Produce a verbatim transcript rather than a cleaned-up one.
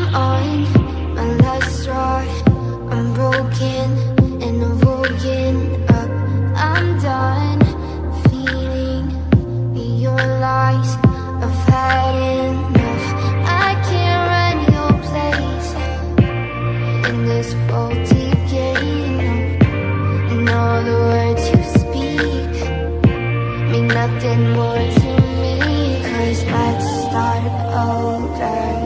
on my last straw. I'm broken and I'm woken up. I'm done feeding your lies. I've had enough. I can't run your place in this faulty game. And all the words you speak mean nothing more to me. 'Cause let's start over.